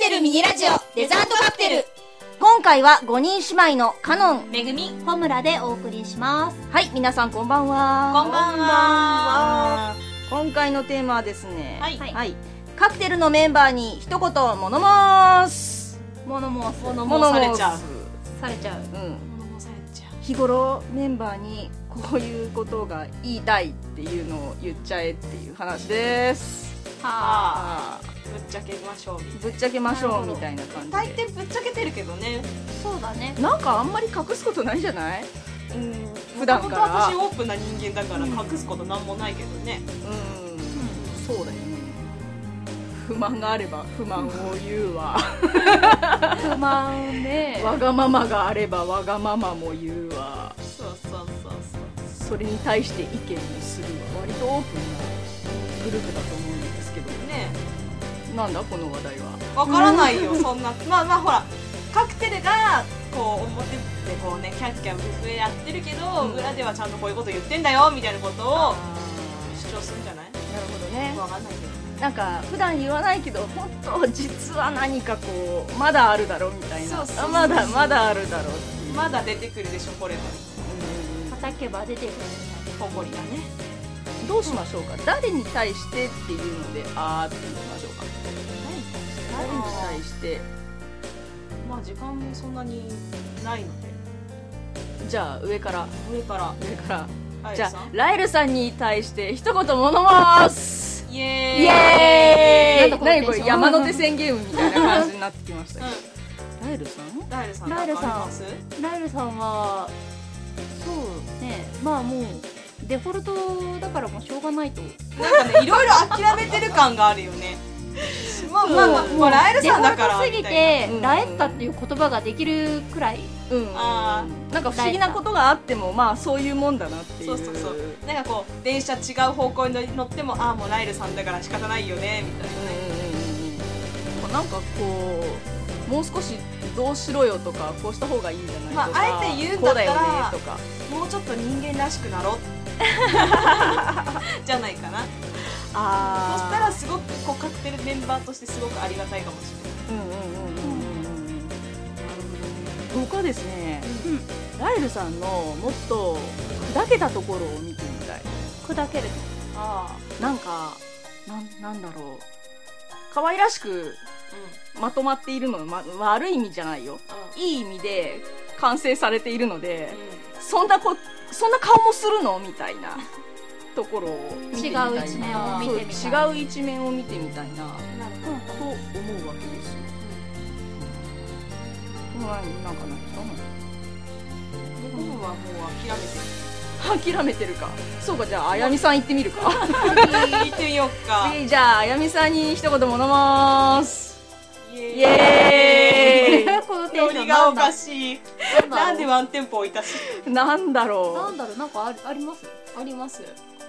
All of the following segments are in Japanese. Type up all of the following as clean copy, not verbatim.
てるミニラジオデザートカクテル。 今回は5人姉妹のカノン、 めぐみ、 ホムラでお送りします。 はい、皆さんこんばんは。 こんばんは。 今回のテーマはですね、 はいはい、カクテルのメンバーに一言物申す。 物申す。 物申されちゃう。 されちゃう。 物申されちゃう。 日頃メンバーにこういうことが言いたいっていうのを言っちゃえっていう話です。 はあ、ぶっちゃけましょう。 ぶっちゃけましょうみたいな感じで。 大抵ぶっちゃけてるけどね。 そうだね。 なんかあんまり隠すことないじゃない？ 普普段から私オープンな人間だから隠すことなんもないけどね。 そうだよね。不満があれば不満を言うわ。 不満ね。 わがままがあればわがままも言うわ。 そうそうそうそう。 それに対して意見もするわ。割とオープンなグループだと思うんですけどね。 なんだこの話題は。 わからないよそんな。まあほらカクテルがこう表でこうねキャッキャウフフやってるけど、裏ではちゃんとこういうこと言ってんだよみたいなことを主張するんじゃない？ なるほどね。 わかんないけど。 なんか普段言わないけど本当実は何かこうまだあるだろうみたいな。 そうまだあるだろうっていう。 まだ出てくるでしょこれは。 叩けば出てくるほこりがね。 どうしましょうか。誰に対してっていうのでって言いましょうか。誰に対して。 まあ時間もそんなにないので。 じゃあ上から。じゃあライルさんに対して一言物申す。 イエイエーイ。 何これ山手線ゲームみたいな感じになってきましたけど。ライルさん？ ライルさんなんかあります？ ライルさんはそうね、まあもうデフォルトだからもうしょうがないと。 なんかねいろいろ諦めてる感があるよね。まあライルさんだからデフォルトすぎてラエッタっていう言葉ができるくらい。 なんか不思議なことがあってもまあそういうもんだなっていう。 そうなんかこう電車違う方向に乗ってももうライルさんだから仕方ないよねみたいなね。 なんかこうもう少しどうしろよとかこうした方がいいんじゃないとか、 あえて言うんだったらこうだよねとかもうちょっと人間らしくなろじゃないかな。そしたらすごくこうカクテルメンバーとしてすごくありがたいかもしれない。 僕はですね、ライルさんのもっと砕けたところを見てみたい。 砕ける。 なんかなんだろう、可愛らしくまとまっているの、悪い意味じゃないよ、いい意味で完成されているので、そんな顔もするのみたいなところを見てみたいな。 違う一面を見てみたい。 違う一面を見てみたいなと思うわけですよ。なんかなんか僕はもう諦めてるか。そうか、じゃああやみさん行ってみるか。 行ってみようか。 じゃああやみさんに一言物申す。 イエーイ。 このテンションノリがおかしい。なんでワンテンポ置いたし。 なんだろう。 なんかあります？ あります。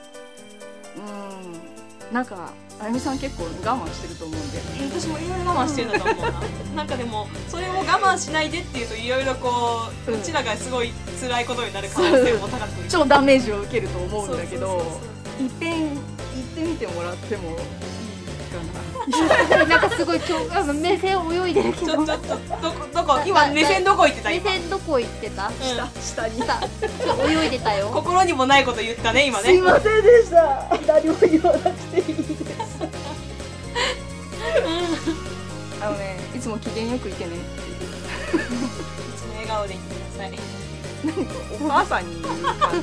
なんかあやみさん結構我慢してると思うんで。 私もいろいろ我慢してるんだと思うな。なんかでもそれを我慢しないでっていうといろいろこう、うちらがすごい辛いことになる可能性も高く、 超ダメージを受けると思うんだけど、 いっぺん行ってみてもらってもいいかな。 なんかすごい目線泳いでるけど。 ちょっとどこ今目線どこ行ってた？ 目線どこ行ってた？ 下に泳いでたよ。 心にもないこと言ったね今ね。 すいませんでした。何も言わなくていいです。いつも機嫌よくいてね。いつも笑顔でいってください。 お母さんに言う感じなんだ。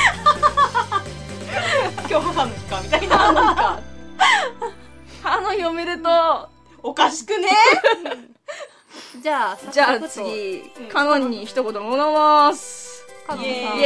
今日母の日かみたいな。 なんか母の日おめでとう。 おかしくね？ じゃあ次、カノンに一言物申す。 イ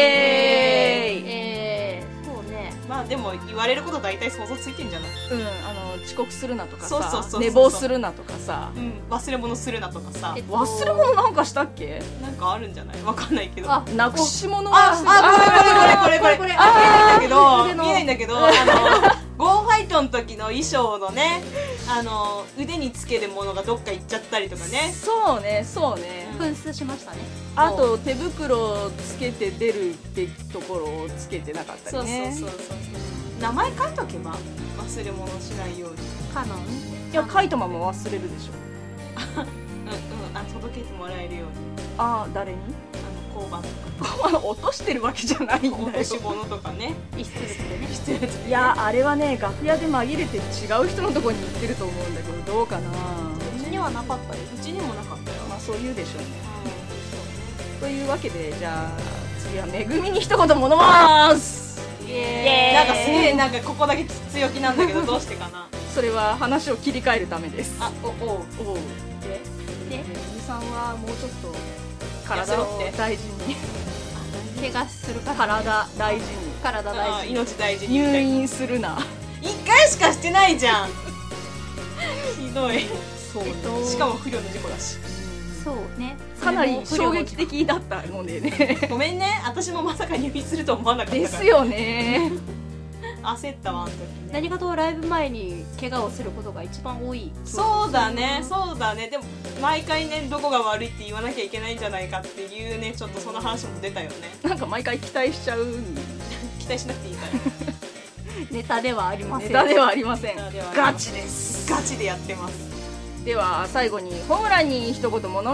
エーイ。 そうね。 まあでも言われること大体想像ついてんじゃない？ 遅刻するなとかさ、 そう寝坊するなとかさ、 忘れ物するなとかさ。 忘れ物なんかしたっけ？ なんかあるんじゃない？わかんないけど。 なくし物これ見えないんだけど、ゴーファイトの時の衣装のね、腕につけるものがどっか行っちゃったりとかね。 そうね。 紛失しましたね。 あと手袋つけて出るべきところをつけてなかったりね。 そう名前書いとけば忘れ物しないように。 カノン？ いや書いたまま忘れるでしょ。 届けてもらえるように誰に交番とか落としてるわけじゃないんだよ。 落とし物とかね一室でねしてるやつね。 いやあれはね楽屋で紛れて違う人のところに行ってると思うんだけどどうかな。 うちにはなかったよ。 うちにもなかったよ。 まあそう言うでしょうね。というわけでじゃあ次はめぐみに一言物申す。 イエーイ。なんかすげえなんかここだけ強気なんだけどどうしてかな。 それは話を切り替えるためです。 おうでめぐみさんはもうちょっと体を痩せろって大事に怪我するから体大事に体大事に命大事に入院するな。 1回しかしてないじゃん。ひどい。 そうね、 しかも不慮の事故だし。 そうねかなり衝撃的だったのでねごめんね、私もまさか入院すると思わなかったからですよね焦ったわあの時ね。 何かとライブ前に怪我をすることが一番多い。 そうだねでも毎回ねどこが悪いって言わなきゃいけないんじゃないかっていうねちょっとその話も出たよね。 なんか毎回期待しちゃう。 期待しなくていいからネタではありません。 ネタではありません。 ネタではありガませんチです。 ガチでやってます。 では最後にホームランに一言物申す。 イ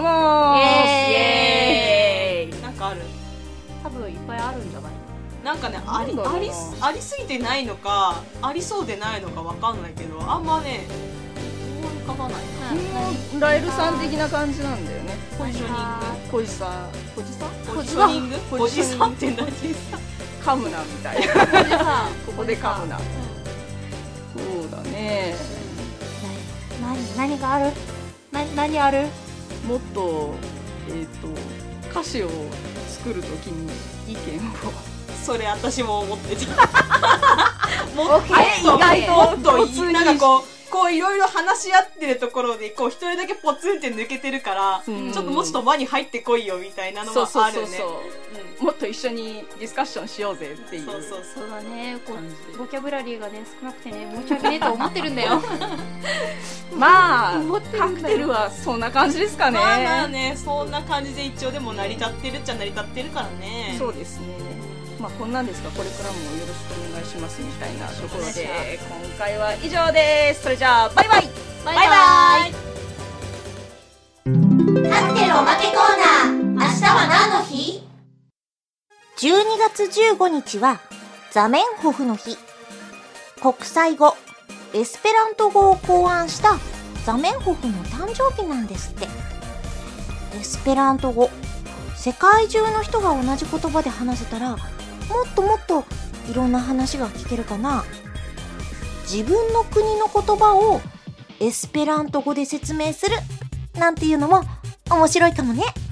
エーイなんかある。 多分いっぱいあるんじゃない？ なんかねなんだろうなありすぎてないのかありそうでないのかわかんないけどあんまね思い浮かばないな。 ラエルさん的な感じなんだよね。 ポジショニン小じさんグポジショニングポジションって何？ カムナみたいなここでカムナ。そうだね。 何がある？何ある？ もっと歌詞を作るときに意見をそれ私も思ってた。もっとあれ意外ともっと普通になんかこういろいろ話し合ってるところでこう一人だけポツンって抜けてるからちょっともうちょっと輪に入ってこいよみたいなのもあるね。 もっと一緒にディスカッションしようぜっていう。 そうだね。 感じでボキャブラリーがね少なくてね申し訳ねえと思ってるんだよ。 まあ思ってるんだよカクテルはそんな感じですかね。 まあねそんな感じで一応でも成り立ってるっちゃ成り立ってるからね。 そうですね。まあこんなんですがこれからもよろしくお願いしますみたいなところで今回は以上です。それじゃあバイバイ。 バイバイバイ。 カクテルおまけコーナー、明日は何の日？12月15日はザメンホフの日。国際語、エスペラント語を考案したザメンホフの誕生日なんですって。エスペラント語、世界中の人が同じ言葉で話せたらもっともっといろんな話が聞けるかな。自分の国の言葉をエスペラント語で説明するなんていうのも面白いかもね。